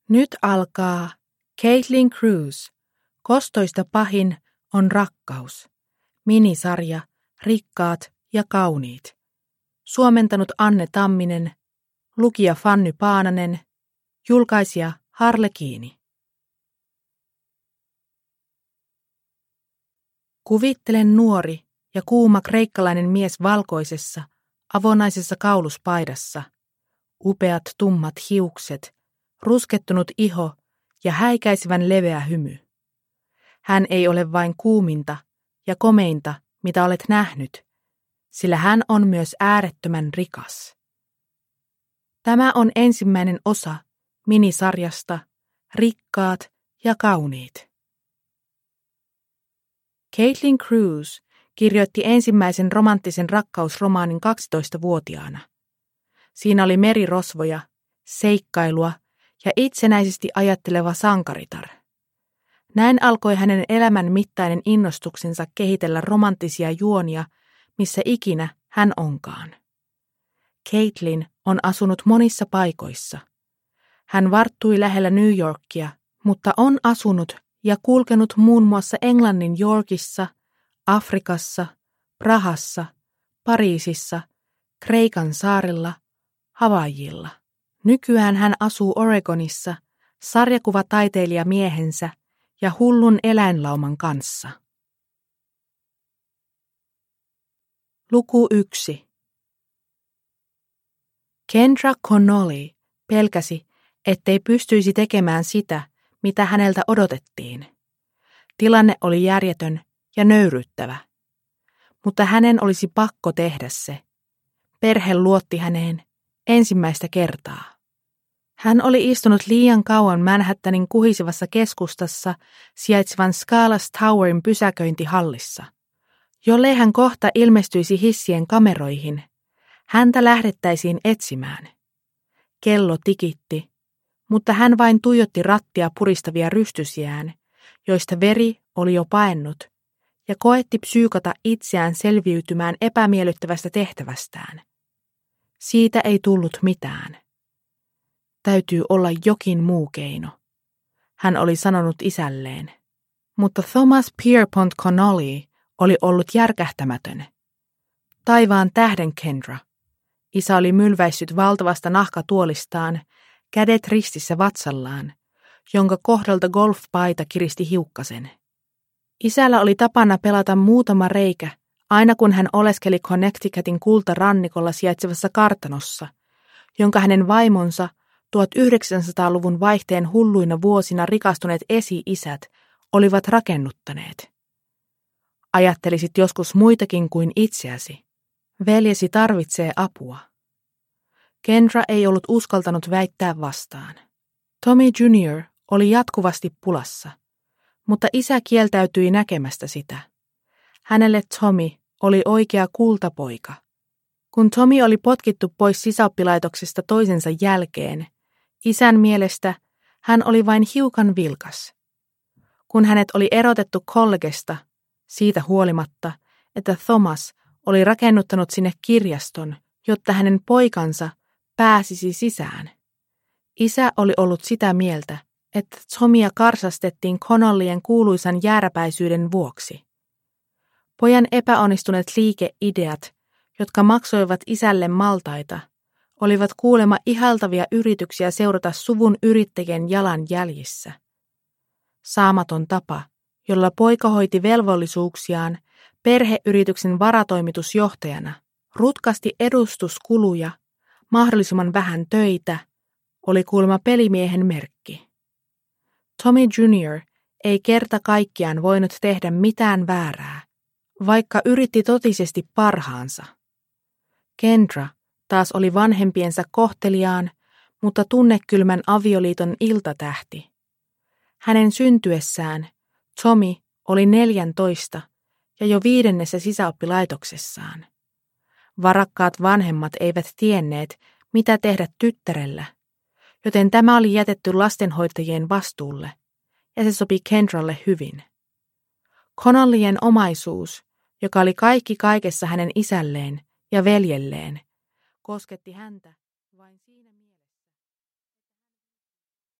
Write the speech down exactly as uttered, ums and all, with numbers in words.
Nyt alkaa Caitlin Cruise. Kostoista pahin on rakkaus. Minisarja Rikkaat ja kauniit. Suomentanut Anne Tamminen. Lukija Fanny Paananen. Julkaisija Harlekiini. Kuvittelen nuori ja kuuma kreikkalainen mies valkoisessa, avonaisessa kauluspaidassa. Upeat tummat hiukset, ruskettunut iho ja häikäisevän leveä hymy. Hän ei ole vain kuuminta ja komeinta, mitä olet nähnyt, sillä hän on myös äärettömän rikas. Tämä on ensimmäinen osa minisarjasta Rikkaat ja kauniit. Caitlin Cruise kirjoitti ensimmäisen romanttisen rakkausromaanin kaksitoistavuotiaana. Siinä oli merirosvoja, seikkailua ja itsenäisesti ajatteleva sankaritar. Näin alkoi hänen elämän mittainen innostuksensa kehitellä romanttisia juonia, missä ikinä hän onkaan. Caitlin on asunut monissa paikoissa. Hän varttui lähellä New Yorkia, mutta on asunut ja kulkenut muun muassa Englannin Yorkissa, Afrikassa, Prahassa, Pariisissa, Kreikan saarilla, Havaijilla. Nykyään hän asuu Oregonissa sarjakuvataiteilija miehensä ja hullun eläinlauman kanssa. Luku yksi. Kendra Connolly pelkäsi, ettei pystyisi tekemään sitä, mitä häneltä odotettiin. Tilanne oli järjetön ja nöyryyttävä. Mutta hänen olisi pakko tehdä se. Perhe luotti häneen ensimmäistä kertaa. Hän oli istunut liian kauan Manhattanin kuhisevassa keskustassa sijaitsevan Scala's Towerin pysäköintihallissa. Jollei hän kohta ilmestyisi hissien kameroihin, häntä lähdettäisiin etsimään. Kello tikitti, mutta hän vain tuijotti rattia puristavia rystysiään, joista veri oli jo paennut, ja koetti psyykata itseään selviytymään epämiellyttävästä tehtävästään. Siitä ei tullut mitään. Täytyy olla jokin muu keino, hän oli sanonut isälleen. Mutta Thomas Pierpont Connolly oli ollut järkähtämätön. Taivaan tähden Kendra. Isä oli mylväissyt valtavasta nahkatuolistaan, kädet ristissä vatsallaan, jonka kohdalta golfpaita kiristi hiukkasen. Isällä oli tapana pelata muutama reikä, aina kun hän oleskeli Connecticutin kultarannikolla sijaitsevassa kartanossa, jonka hänen vaimonsa tuhatyhdeksänsataaluvun vaihteen hulluina vuosina rikastuneet esi-isät olivat rakennuttaneet. Ajattelisit joskus muitakin kuin itseäsi. Veljesi tarvitsee apua. Kendra ei ollut uskaltanut väittää vastaan. Tommy junior oli jatkuvasti pulassa, mutta isä kieltäytyi näkemästä sitä. Hänelle Tommy oli oikea kultapoika. Kun Tommy oli potkittu pois sisäoppilaitoksesta toisensa jälkeen, isän mielestä hän oli vain hiukan vilkas. Kun hänet oli erotettu kollegesta, siitä huolimatta, että Thomas oli rakennuttanut sinne kirjaston, jotta hänen poikansa pääsisi sisään. Isä oli ollut sitä mieltä, että Tomia karsastettiin Connollyen kuuluisan jääräpäisyyden vuoksi. Pojan epäonnistuneet liikeideat, jotka maksoivat isälle maltaita, olivat kuulemma ihailtavia yrityksiä seurata suvun yrittäjien jalanjäljissä. Saamaton tapa, jolla poika hoiti velvollisuuksiaan perheyrityksen varatoimitusjohtajana, rutkasti edustuskuluja, mahdollisimman vähän töitä, oli kuulemma pelimiehen merkki. Tommy junior ei kerta kaikkiaan voinut tehdä mitään väärää, vaikka yritti totisesti parhaansa. Kendra taas oli vanhempiensa kohteliaan, mutta tunnekylmän avioliiton iltatähti. Hänen syntyessään Tommy oli neljäntoista ja jo viidennessä sisäoppilaitoksessaan. Varakkaat vanhemmat eivät tienneet, mitä tehdä tyttärellä, joten tämä oli jätetty lastenhoitajien vastuulle, ja se sopi Kendralle hyvin. Connollyen omaisuus, joka oli kaikki kaikessa hänen isälleen ja veljelleen, kosketti häntä